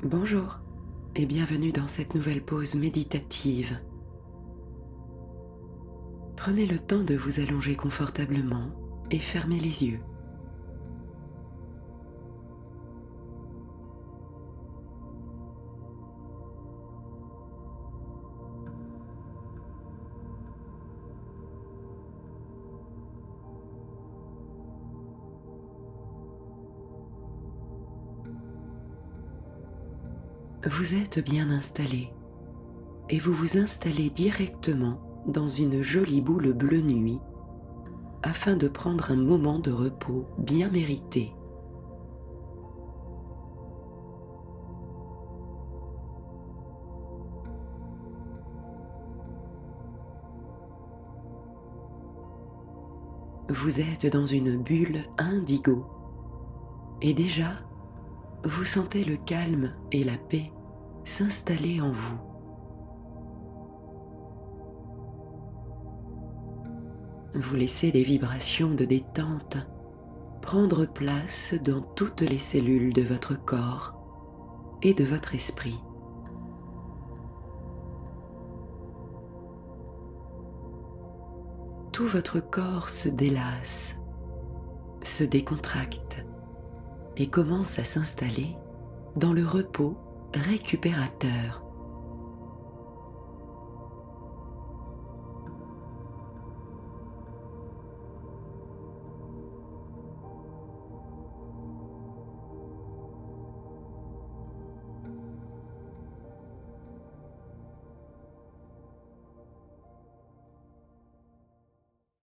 Bonjour et bienvenue dans cette nouvelle pause méditative. Prenez le temps de vous allonger confortablement et fermez les yeux. Vous êtes bien installé et vous vous installez directement dans une jolie boule bleue nuit afin de prendre un moment de repos bien mérité. Vous êtes dans une bulle indigo et déjà, vous sentez le calme et la paix s'installer en vous. Vous laissez des vibrations de détente prendre place dans toutes les cellules de votre corps et de votre esprit. Tout votre corps se délasse, se décontracte et commence à s'installer dans le repos récupérateur.